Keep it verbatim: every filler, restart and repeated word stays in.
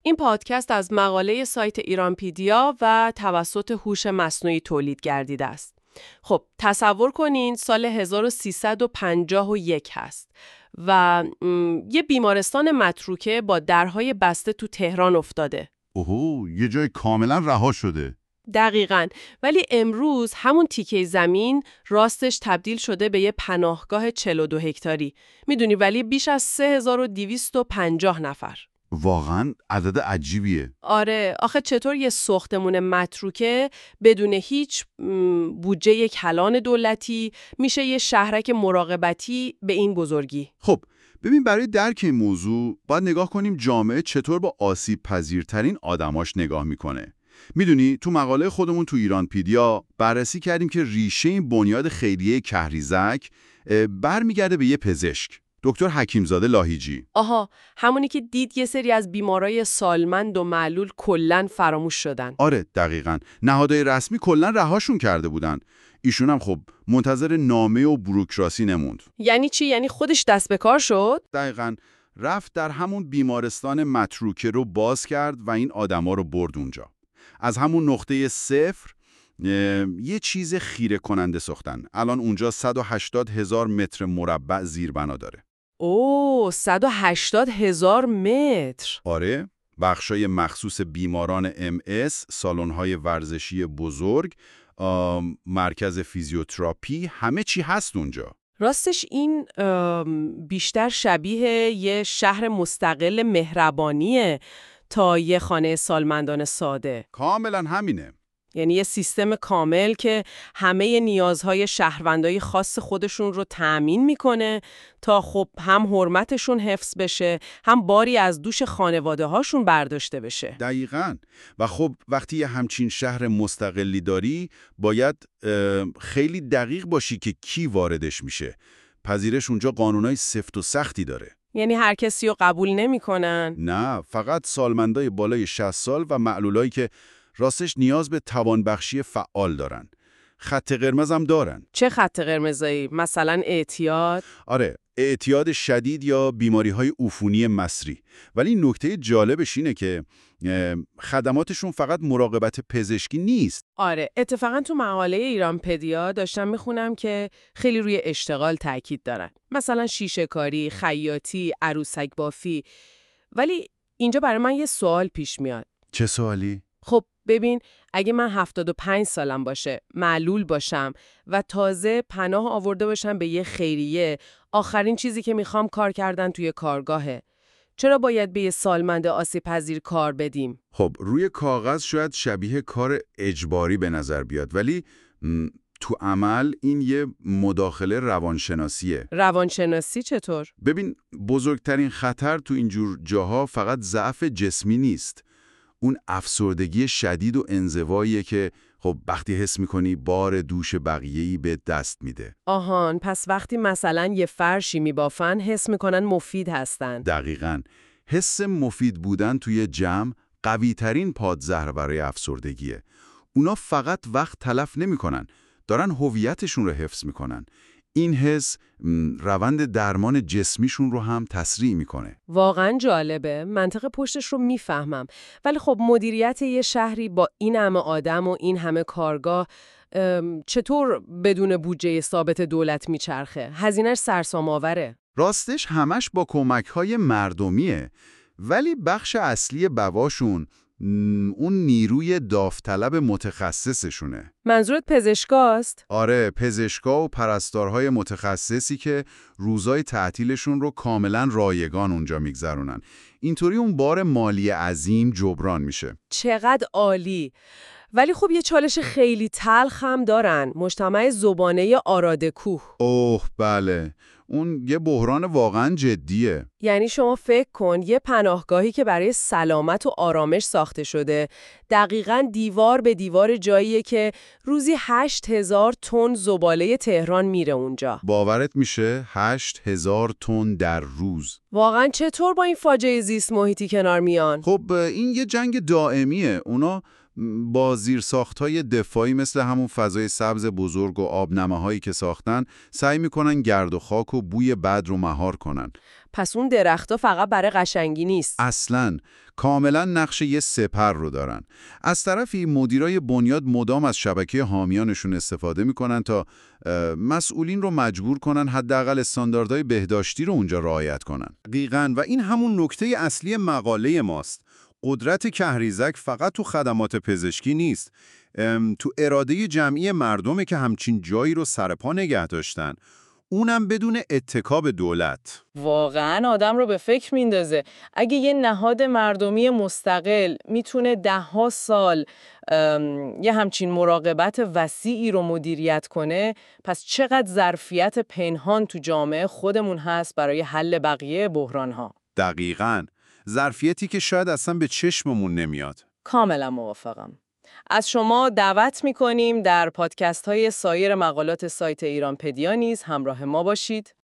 این پادکست از مقاله سایت ایرانپیدیا و توسط هوش مصنوعی تولید گردیده است. خب تصور کنین سال هزار و سیصد و پنجاه و یک هست و یه بیمارستان متروکه با درهای بسته تو تهران افتاده. اوهو، یه جای کاملا رها شده. دقیقاً، ولی امروز همون تیکه زمین راستش تبدیل شده به یه پناهگاه چهل و دو هکتاری. میدونی ولی بیش از سه هزار و دویست و پنجاه نفر. واقعاً عدد عجیبیه. آره، آخه چطور یه ساختمون متروکه بدون هیچ بودجه کلان دولتی میشه یه شهرک مراقبتی به این بزرگی؟ خب ببین، برای درک این موضوع باید نگاه کنیم جامعه چطور با آسیب پذیرترین آدماش نگاه میکنه. میدونی تو مقاله خودمون تو ایرانپیدیا بررسی کردیم که ریشه این بنیاد خیریه کهریزک برمیگرده به یه پزشک، دکتر حکیمزاده لاهیجی. آها، همونی که دید یه سری از بیمارای سالمند و معلول کلاً فراموش شدن. آره دقیقاً، نهادهای رسمی کلاً رهاشون کرده بودن. ایشون هم خب منتظر نامه و بوروکراسی نموند. یعنی چی؟ یعنی خودش دست به کار شد؟ دقیقاً، رفت در همون بیمارستان متروکه رو باز کرد و این آدما رو برد اونجا. از همون نقطه صفر یه چیز خیره کننده ساختن. الان اونجا صد و هشتاد هزار متر مربع زیربنا داره. اوه، صد و هشتاد هزار متر. آره، بخشای مخصوص بیماران ام اس، سالن‌های ورزشی بزرگ، مرکز فیزیوتراپی، همه چی هست اونجا. راستش این بیشتر شبیه یه شهر مستقل مهربانیه تا یه خانه سالمندان ساده. کاملا همینه. یعنی یه سیستم کامل که همه نیازهای شهروندای خاص خودشون رو تأمین میکنه تا خب هم حرمتشون حفظ بشه، هم باری از دوش خانواده هاشون برداشته بشه. دقیقاً. و خب وقتی یه همچین شهر مستقلی داری باید خیلی دقیق باشی که کی واردش میشه. پذیرش اونجا قانونای سفت و سختی داره. یعنی هر کسی رو قبول نمیکنن؟ نه، فقط سالمندای بالای شصت سال و معلولایی که راستش نیاز به توانبخشی فعال دارن. خط قرمز هم دارن. چه خط قرمزایی؟ مثلا اعتیاد؟ آره، اعتیاد شدید یا بیماری‌های عفونی مصری. ولی نکته جالبش اینه که خدماتشون فقط مراقبت پزشکی نیست. آره، اتفاقا تو مقاله ایرانپدیا داشتم میخونم که خیلی روی اشتغال تاکید دارن. مثلا شیشه کاری، خیاطی، عروسک بافی. ولی اینجا برای من یه سوال پیش میاد. چه سوالی؟ خب ببین، اگه من هفتاد و پنج سالم باشه، معلول باشم و تازه پناه آورده باشم به یه خیریه، آخرین چیزی که میخوام کار کردن توی کارگاهه. چرا باید به یه سالمند آسیب پذیر کار بدیم؟ خب روی کاغذ شاید شبیه کار اجباری به نظر بیاد، ولی تو عمل این یه مداخله روانشناسیه. روانشناسی چطور؟ ببین، بزرگترین خطر تو اینجور جاها فقط ضعف جسمی نیست. اون افسردگی شدید و انزواییه که خب وقتی حس میکنی بار دوش بقیه‌ای به دست میده. آهان، پس وقتی مثلا یه فرشی میبافن حس میکنن مفید هستن. دقیقاً. حس مفید بودن توی جمع قوی ترین پادزهر برای افسردگیه. اونا فقط وقت تلف نمیکنن، دارن هویتشون رو حفظ میکنن. این حس روند درمان جسمیشون رو هم تسریع میکنه. واقعا جالبه. منطق پشتش رو میفهمم. ولی خب مدیریت یه شهری با این همه آدم و این همه کارگاه چطور بدون بودجه ثابت دولت میچرخه؟ هزینه‌اش سرسام‌آوره. راستش همش با کمک‌های مردمیه، ولی بخش اصلی بواشون اون نیروی داوطلب متخصصشونه. منظورت پزشکاست؟ آره، پزشکا و پرستارهای متخصصی که روزای تعطیلشون رو کاملا رایگان اونجا میگذرونن. اینطوری اون بار مالی عظیم جبران میشه. چقدر عالی! ولی خب یه چالش خیلی تلخ هم دارن. مجتمع زبانه آراده کوه. اوه بله، اون یه بحران واقعا جدیه. یعنی شما فکر کن یه پناهگاهی که برای سلامت و آرامش ساخته شده دقیقاً دیوار به دیوار جاییه که روزی هشت هزار تن زباله تهران میره اونجا. باورت میشه؟ هشت هزار تن در روز. واقعاً چطور با این فاجعه زیست محیطی کنار میان؟ خب این یه جنگ دائمیه. اونا با زیرساخت‌های دفاعی مثل همون فضای سبز بزرگ و آبنمه‌هایی که ساختن، سعی میکنن گرد و خاک و بوی بد رو مهار کنن. پس اون درخت‌ها فقط برای قشنگی نیست. اصلاً کاملا نقش یه سپر رو دارن. از طرفی مدیرای بنیاد مدام از شبکه حامیانشون استفاده میکنن تا مسئولین رو مجبور کنن حداقل استانداردهای بهداشتی رو اونجا رعایت کنن. دقیقاً، و این همون نکته اصلی مقاله ماست. قدرت کهریزک فقط تو خدمات پزشکی نیست. تو اراده جمعی مردمه که همچین جایی رو سرپا نگه داشتن. اونم بدون اتکا به دولت. واقعا آدم رو به فکر میندازه. اگه یه نهاد مردمی مستقل میتونه ده ها سال یه همچین مراقبت وسیعی رو مدیریت کنه، پس چقدر ظرفیت پنهان تو جامعه خودمون هست برای حل بقیه بحران‌ها. دقیقاً. ظرفیتی که شاید اصلا به چشممون نمیاد. کاملا موافقم. از شما دعوت می‌کنیم در پادکست های سایر مقالات سایت ایرانپدیا نیز همراه ما باشید.